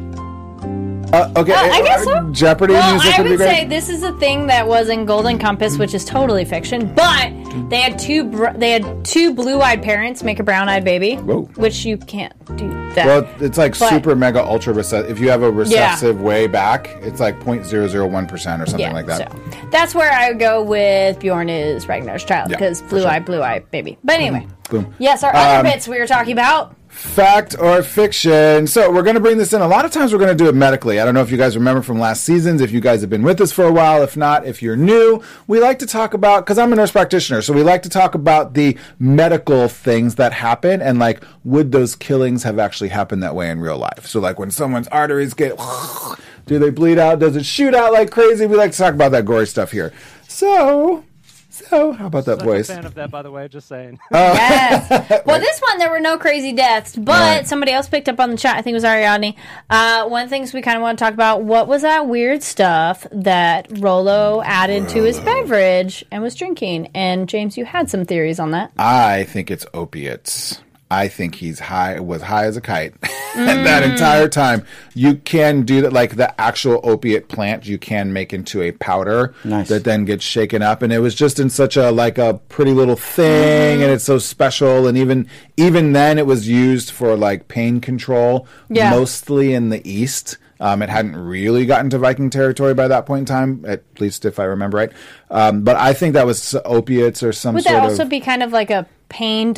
Okay. I guess so. Jeopardy music I would be would great. say this is a thing that was in Golden Compass, which is totally fiction. But they had two blue-eyed parents make a brown-eyed baby, Whoa. which you can't do that. Well, it's like But- super mega ultra recessive. If you have a recessive way back, it's like 0.001% or something like that. So that's where I would go with Bjorn is Ragnar's child Yeah, because for sure. blue-eyed baby. But anyway, Boom. yes, our other bits we were talking about. Fact or fiction. So we're going to bring this in. A lot of times we're going to do it medically. I don't know if you guys remember from last seasons, if you guys have been with us for a while. If not, if you're new, we like to talk about, because I'm a nurse practitioner, so we like to talk about the medical things that happen and like, would those killings have actually happened that way in real life? So like when someone's arteries get, do they bleed out? Does it shoot out like crazy? We like to talk about that gory stuff here. So how about that Such voice? a fan of that, by the way. Just saying. Yes. Well, this one, there were no crazy deaths, but Right. somebody else picked up on the chat. I think it was Ariadne. One of the things we kind of want to talk about, what was that weird stuff that Rolo added to his beverage and was drinking? And James, you had some theories on that. I think it's opiates. I think was high as a kite that entire time. You can do that, like the actual opiate plant you can make into a powder that then gets shaken up. And it was just in such a pretty little thing, and it's so special. And even then it was used for like pain control, mostly in the East. It hadn't really gotten to Viking territory by that point in time, at least if I remember right. But I think that was opiates or some Would sort that of... also be kind of like a pain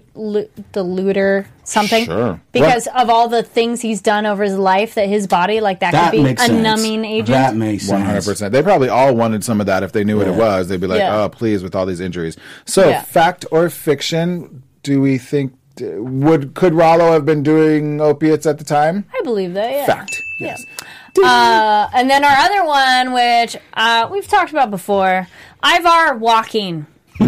diluter something? Sure. Because of all the things he's done over his life, that his body, like that could be makes a sense. numbing agent. That makes sense. 100%. They probably all wanted some of that if they knew what it was. They'd be like, Yeah. oh, please, with all these injuries. So, fact or fiction, do we think... Could Rollo have been doing opiates at the time? I believe that, yeah. Fact. Yes. And then our other one, which we've talked about before, Ivar walking.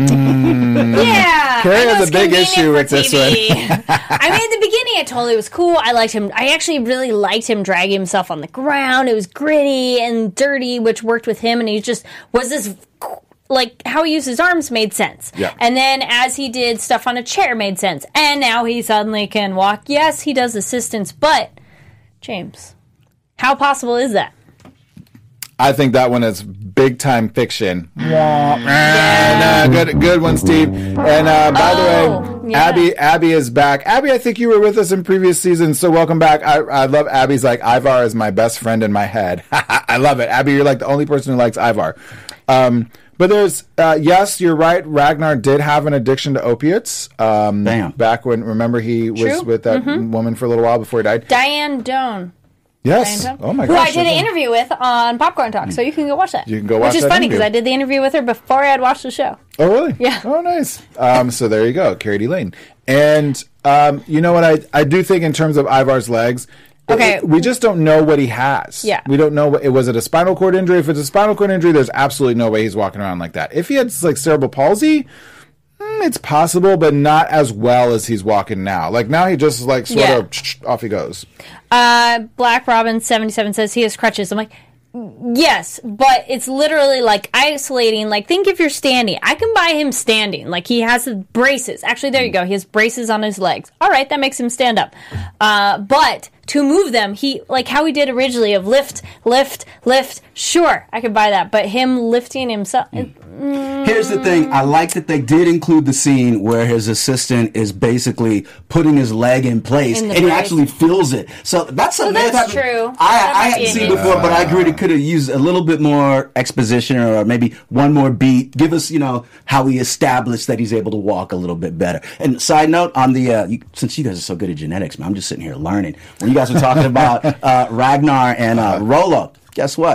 Yeah, Carrie I know has it's a big convenient issue for with this TV. one. I mean, at the beginning, I totally was cool. I liked him. I actually really liked him dragging himself on the ground. It was gritty and dirty, which worked with him. And he just was this, like, how he used his arms made sense. Yeah. And then as he did stuff on a chair made sense. And now he suddenly can walk. Yes, he does assistance, but James, how possible is that? I think that one is big time fiction. Good one, Steve. And by the way, Abby is back. Abby, I think you were with us in previous seasons, so welcome back. I love Abby's like, Ivar is my best friend in my head. I love it. Abby, you're like the only person who likes Ivar. But there's, yes, you're right. Ragnar did have an addiction to opiates. Back when, remember, he was with that woman for a little while before he died. Diane Doan. Yes. Oh my Who gosh. I did an interview with on Popcorn Talk, so you can go watch that. You can go watch that. Which is funny because interview. I did the interview with her before I had watched the show. Oh, really? Yeah. Oh, nice. So there you go, Carrie D. Lane. And you know what? I do think in terms of Ivar's legs, Okay. we just don't know what he has. Yeah. We don't know. Was it a spinal cord injury? If it's a spinal cord injury, there's absolutely no way he's walking around like that. If he had like cerebral palsy, it's possible, but not as well as he's walking now. Like now he just like sort of off he goes. Black Robin 77 says he has crutches. I'm like, yes, but it's literally like isolating. Like, think if you're standing. I can buy him standing. Like, he has braces. Actually, there you go. He has braces on his legs. All right, that makes him stand up. But to move them, he, like how he did originally of lift, sure, I could buy that. But him lifting himself... Here's the thing. I like that they did include the scene where his assistant is basically putting his leg in place, and he actually feels it. So that's something that's true. I hadn't seen before, but I agree it could have used a little bit more exposition or maybe one more beat. Give us, how he established that he's able to walk a little bit better. And side note on the, since you guys are so good at genetics, man, I'm just sitting here learning. When you guys were talking about Ragnar and Rollo, guess what?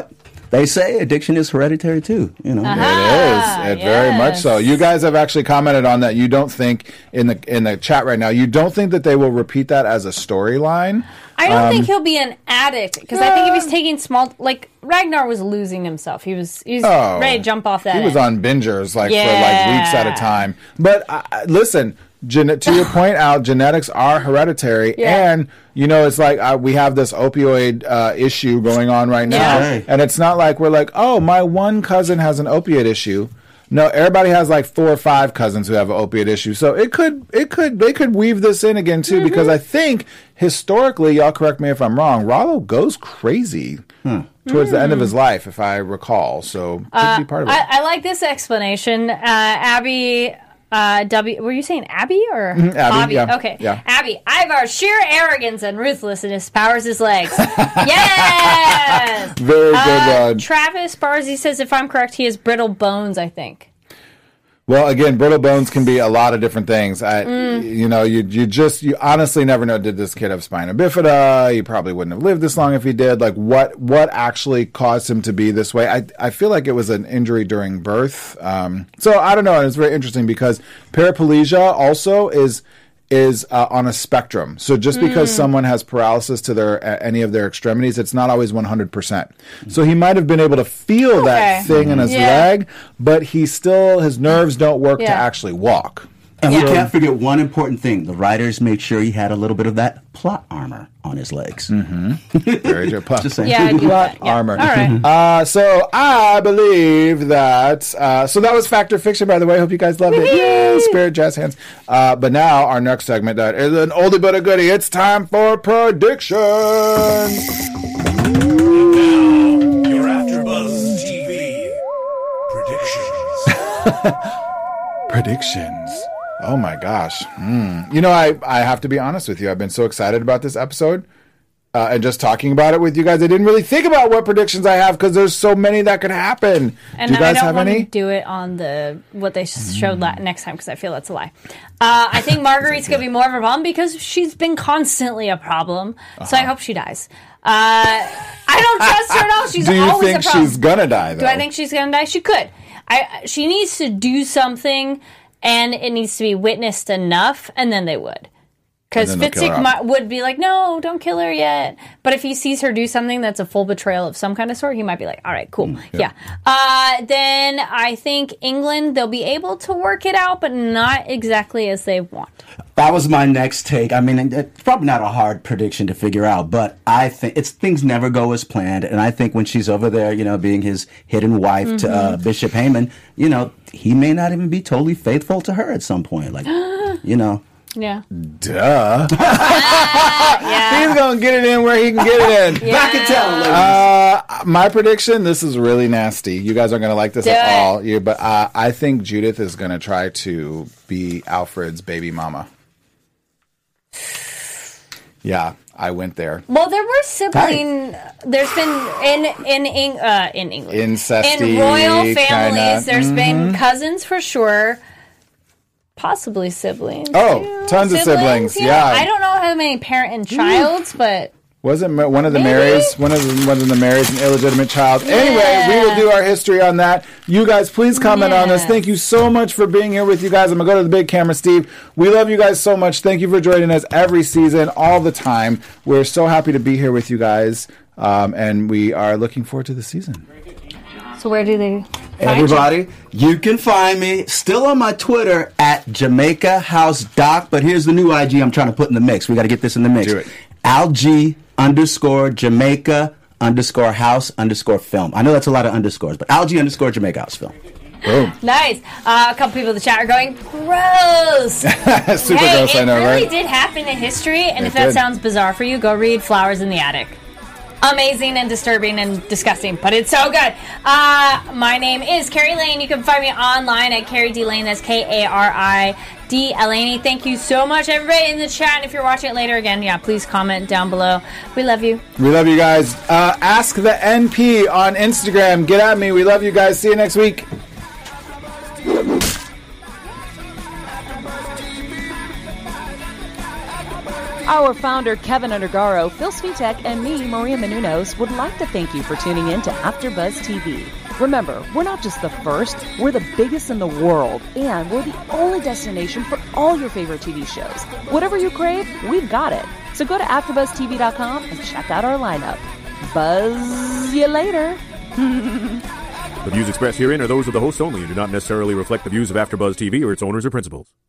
they say addiction is hereditary too. You know, It is. It very much so. You guys have actually commented on that. You don't think in the chat right now. You don't think that they will repeat that as a storyline. I don't think he'll be an addict because I think if he's taking small, like Ragnar was losing himself. He was ready to jump off that. He was on bingers for like Yeah. weeks at a time. But listen, to your point, Al, genetics are hereditary, and it's like we have this opioid issue going on right now, Yeah. and it's not like we're like, oh, my one cousin has an opiate issue. No, everybody has like 4 or 5 cousins who have an opiate issue. So they could weave this in again too, because I think historically, y'all correct me if I'm wrong, Rollo goes crazy towards the end of his life, if I recall. So could be part of it. I like this explanation. Abby, were you saying Abby or Abby? Yeah. Okay. Yeah. Abby, Ivar, sheer arrogance and ruthlessness powers his legs. Yes! Very good one. Travis Barzy says, if I'm correct, he has brittle bones, I think. Well, again, brittle bones can be a lot of different things. You honestly never know. Did this kid have spina bifida? He probably wouldn't have lived this long if he did. Like, what actually caused him to be this way? I feel like it was an injury during birth. So I don't know. And it's very interesting because paraplegia also is on a spectrum. So just because someone has paralysis to any of their extremities, it's not always 100%. So he might have been able to feel that thing in his leg, but his nerves don't work to actually walk. And we can't forget one important thing. The writers made sure he had a little bit of that plot armor on his legs. Very good. Just saying. Yeah, I do Plot that. Yeah. armor. All right. So I believe that. So that was Fact or Fiction, by the way. Hope you guys loved it. Yay! Spirit jazz hands. But now our next segment that is an oldie but a goodie. It's time for predictions. Your AfterBuzz TV predictions. Predictions. Oh my gosh. I have to be honest with you. I've been so excited about this episode and just talking about it with you guys. I didn't really think about what predictions I have because there's so many that could happen. And do you guys I don't have want any? to do it on what they showed next time because I feel that's a lie. I think Marguerite's going to be more of a problem because she's been constantly a problem. So I hope she dies. I don't trust her at all. She's Do you always think a problem. she's gonna die though? Do I think she's going to die? She could. She needs to do something, and it needs to be witnessed enough, and then they would. Because And then they'll kill her Fitzik would be like, no, don't kill her yet. But if he sees her do something that's a full betrayal of some kind of sort, he might be like, all right, cool. Yeah. Then I think England, they'll be able to work it out, but not exactly as they want. That was my next take. I mean, it's probably not a hard prediction to figure out, but I think things never go as planned. And I think when she's over there, being his hidden wife to Bishop Heyman, he may not even be totally faithful to her at some point. Like, Yeah. Duh. He's gonna get it in where he can get it in. Back and tell, ladies. My prediction, this is really nasty. You guys aren't going to like this Do at it. all. But I think Judith is going to try to be Alfred's baby mama. Yeah, I went there. Well, there were sibling. There's been in England, Incesty, in royal families. kinda. There's been cousins for sure, possibly siblings. Oh, too. tons of siblings, you know? yeah. I don't know how many parent and childs, but Wasn't one of the Maybe. Marys? One of the Marys an illegitimate child. Anyway, we will do our history on that. You guys, please comment on this. Yes. Thank you so much for being here with you guys. I'm gonna go to the big camera, Steve. We love you guys so much. Thank you for joining us every season, all the time. We're so happy to be here with you guys, and we are looking forward to the season. so where do they? find Everybody, you can find me still on my Twitter at Jamaica House Doc, but here's the new IG I'm trying to put in the mix. We got to get this in the mix. Do it. Alg_Jamaica_House_film. I know that's a lot of underscores, but Alg_Jamaica House Film. Boom. Nice. A couple people in the chat are going, gross. Super Hey, gross, I know, it really right? did happen in history, and It if that did. sounds bizarre for you, go read Flowers in the Attic. Amazing and disturbing and disgusting, but it's so good. My name is Carrie Lane. You can find me online at Carrie D Lane. That's K-A-R-I-D Laney. Thank you so much, everybody in the chat. And if you're watching it later again, please comment down below. We love you. We love you guys. Ask the NP on Instagram. Get at me. We love you guys. See you next week. All Hour founder Kevin Undergaro, Phil Svitek, and me, Maria Menounos, would like to thank you for tuning in to AfterBuzz TV. Remember, we're not just the first, we're the biggest in the world, and we're the only destination for all your favorite TV shows. Whatever you crave, we've got it. So go to AfterBuzzTV.com and check out our lineup. Buzz you later. The views expressed herein are those of the hosts only and do not necessarily reflect the views of AfterBuzz TV or its owners or principals.